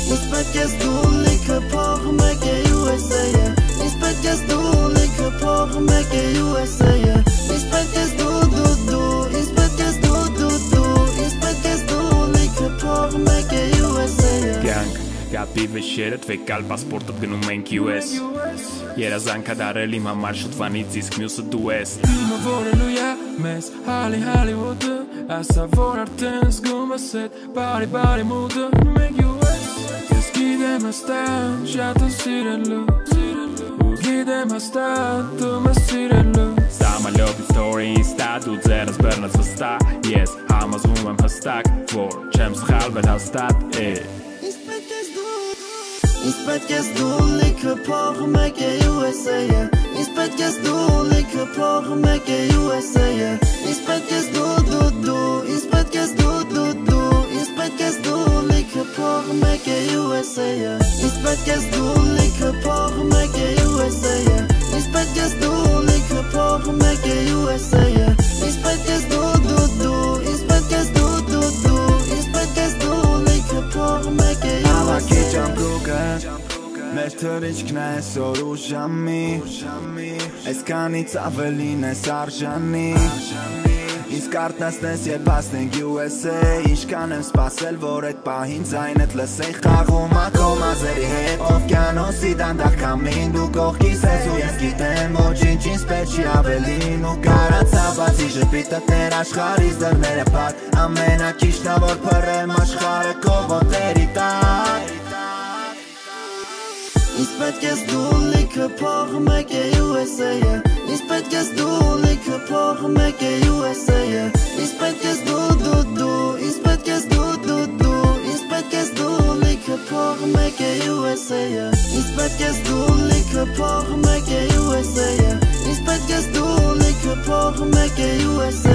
Isbet du like por make USA. Isbet du like por make USA. Isbet du. Isbet du. Isbet du like por make USA. Gang, gabib sheret ve kal pasportot gnumen QS. Jera zanka dareli ma marshut vanizis kmjusët dues. Më vore luja mes Hollywood. Asa vor artens gumaset Bari muda Make you west Gide ma stan Shato sirello Gide ma stan Tu ma sirello Sta ma lobby story sta Du zeras bërnës vë sta Yes, hamas umem hashtag Vor, qem s'khalbet hastat Isbet du like por make USA. Isbet du like por make USA. Isbet du. Isbet du. Isbet du like por make USA. Isbet du like por make USA. Isbet du like por make USA. Isbet du. Isbet du. Isbet du like por make USA. Մեր թրիչ կնես որ ուժամի Այս կանից ավելին ես արժանի Իսկ արտնասնես երբ հասնենք USA Ինչքան եմ սպասել որ այդ պահին ձայնդ լսեի Խաղում ակոմ ազերի հետ Օվկիանոսի դանդաղ կամին Դու կողքիս ես ու ես գիտեմ Ոչինչ ինձ պետք չի ավելին Ու կարացա բացի ժպիտըտ ներ աշխարհիս դռները փակ Ամենակիչնա որ փռեմ աշխարհը քո ոտերի տակ Isbet du like por make USA. Isbet du like por make USA. Isbet du. Isbet du. Isbet du like por make USA. Isbet du like por make USA. Isbet du like por make USA.